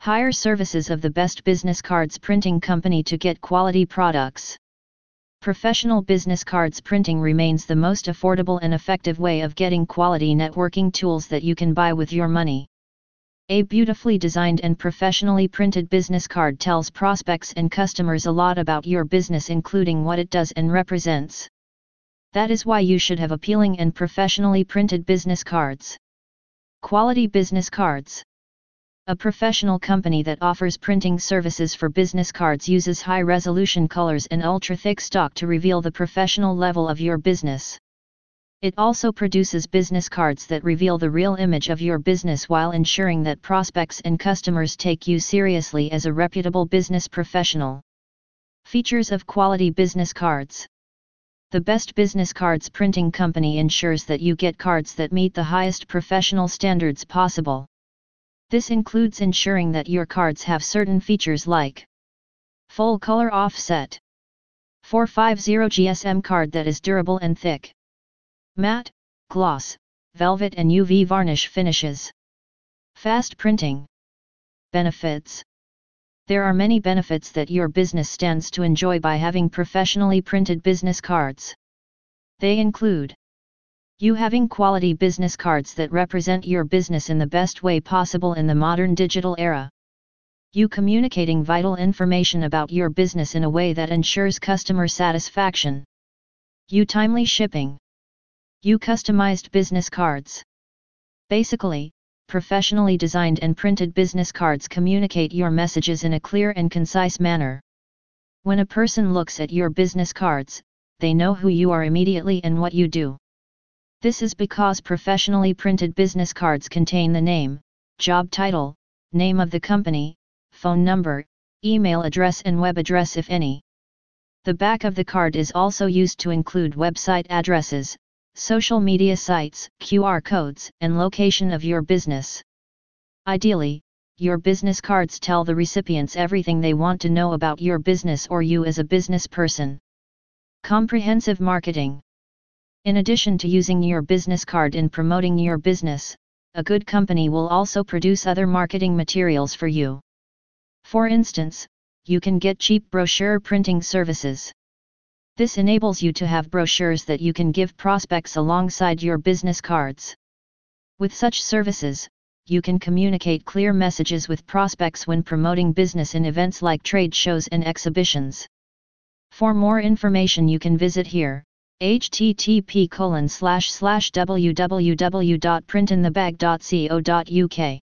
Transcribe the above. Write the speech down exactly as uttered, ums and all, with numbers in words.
Hire services of the best business cards printing company to get quality products. Professional business cards printing remains the most affordable and effective way of getting quality networking tools that you can buy with your money. A beautifully designed and professionally printed business card tells prospects and customers a lot about your business, including what it does and represents. That is why you should have appealing and professionally printed business cards. Quality business cards. A professional company that offers printing services for business cards uses high-resolution colors and ultra-thick stock to reveal the professional level of your business. It also produces business cards that reveal the real image of your business while ensuring that prospects and customers take you seriously as a reputable business professional. Features of quality business cards. The best business cards printing company ensures that you get cards that meet the highest professional standards possible. This includes ensuring that your cards have certain features like full color offset, four fifty G S M card that is durable and thick, matte, gloss, velvet and U V varnish finishes. Fast printing. Benefits. There are many benefits that your business stands to enjoy by having professionally printed business cards. They include you having quality business cards that represent your business in the best way possible in the modern digital era. You communicating vital information about your business in a way that ensures customer satisfaction. You timely shipping. You customized business cards. Basically, professionally designed and printed business cards communicate your messages in a clear and concise manner. When a person looks at your business cards, they know who you are immediately and what you do. This is because professionally printed business cards contain the name, job title, name of the company, phone number, email address and web address if any. The back of the card is also used to include website addresses, social media sites, Q R codes, and location of your business. Ideally, your business cards tell the recipients everything they want to know about your business or you as a business person. Comprehensive marketing. In addition to using your business card in promoting your business, a good company will also produce other marketing materials for you. For instance, you can get cheap brochure printing services. This enables you to have brochures that you can give prospects alongside your business cards. With such services, you can communicate clear messages with prospects when promoting business in events like trade shows and exhibitions. For more information you can visit here, h t t p colon slash slash w w w dot printinthebag dot co dot u k.